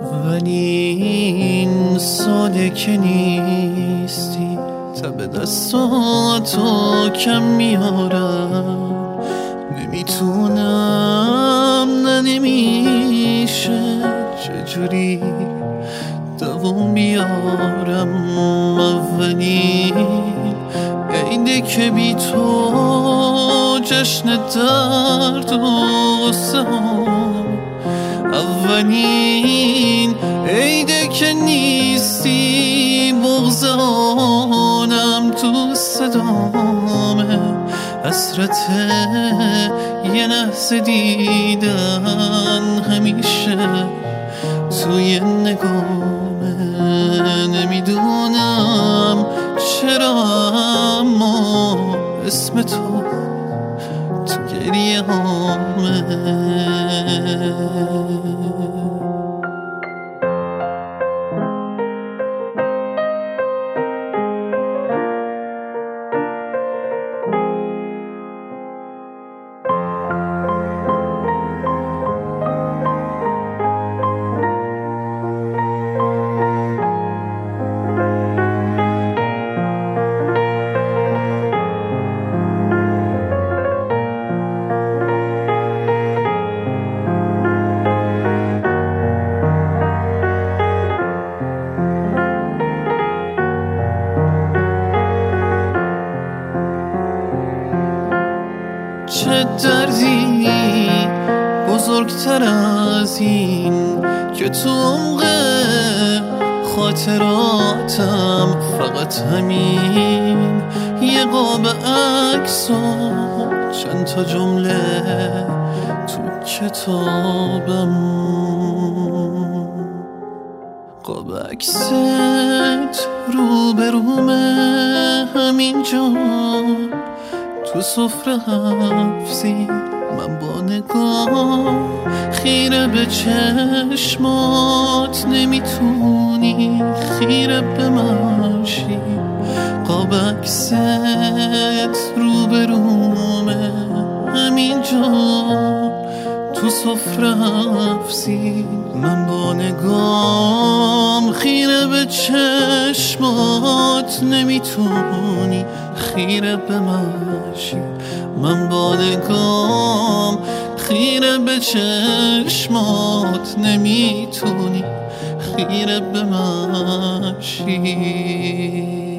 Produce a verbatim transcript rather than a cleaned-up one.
اولین ساله که نیستی تب دستاتو کم میارم، نمیتونم نه نمیشه چجوری دوام بیارم. اولین عیده که بی تو جشن درد و غصه هم، اولین عیده که نیستی بغض آنم تو صدامه، حسرت یه لحظه دیدن همیشه توی نگامه. نمیدونم چرا اما اسم تو تو گریه هامه. چه دردی بزرگتر از این که تو عمق خاطراتم فقط همین یه قاب عکس و چند تا جمله تو کتابم. قاب عکست رو به رومه همینجا تو سفره حفظی، من با نگاه خیره به چشمات نمیتونی خیره به من شی. قاب عکست رو به رومه همینجا تو سفره حفظی، من با نگام خیره به چشمات نمیتونی خیره به من شی. من با نگام خیره به چشمات نمیتونی خیره به من شی.